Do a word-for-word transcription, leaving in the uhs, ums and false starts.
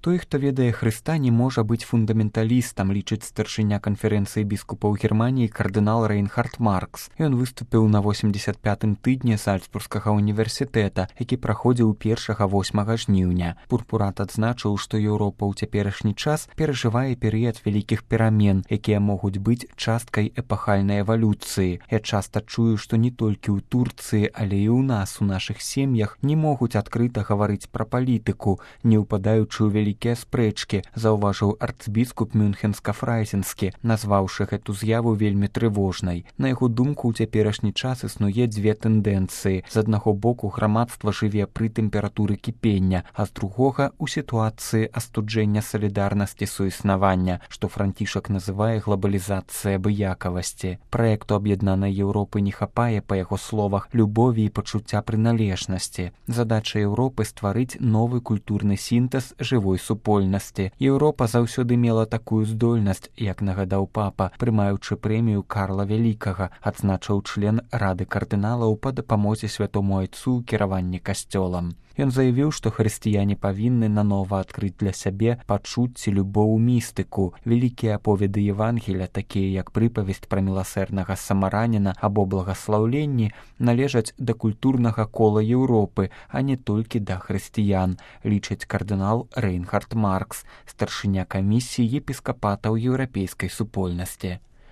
Той, хто ведае Хрыста, не можа быць фундаменталістам, лічыць старшыня канферэнцыі біскупаў Германіі кардынал Рэйнхард Маркс. Ён выступіў на восемьдесят пятым тыдні Сальцбургскага універсітэта, які праходзіў першага-восьмага жніўня. Пурпурат адзначыў, што Еўропа ў цяперашні час перажывае перыяд вялікіх перамен, якія могуць быць часткай эпахальнай эвалюцыі. Я часта чую, што не толькі ў Турцыі, але і ў нас, у нашых сем'ях, не могуць адкрыта гаварыць пра палітыку, не ўпадаючы ў вялікія спрэчкі, заўважыў арцбіскуп Мюнхенска-Фрайзенскі, назваўшы гэту з'яву вельмі трывожнай. На яго думку, ў цяперашні час існуе дзве тэндэнцыі. З аднаго боку, грамадства жыве пры тэмпературы кіпення, а з другога ў сітуацыі астуджэння салідарнасці суіснавання, што Францішак называе глобалізацыя абыякавасці. Праекту аб'яднанай Еўропы не хапае, па яго словах, любові і пачуцця прыналежнасці. Задача Еўропы стварыць новы культурны сінтэз жывой супольнасці. Еўропа заўсёды мела такую здольнасць, як нагадаў папа, прымаючы прэмію Карла Вялікага, адзначыў член Рады кардыналаў па дапамозе святому айцу ў кіраванні касцёлам. Ён заявіў, што хрысціяне павінны нанова адкрыць для сябе пачуцці любоў містыку. Вялікія аповеды Евангелія, такія як прыпавесць пра міласэрнага самараніна або благаслаўленні, належаць да культурнага кола Еўропы, а не толькі да хрысціян, лічыць кардынал Рэйнхард Маркс, старшыня камісіі епіскапатаў еўрапейскай супольнасці.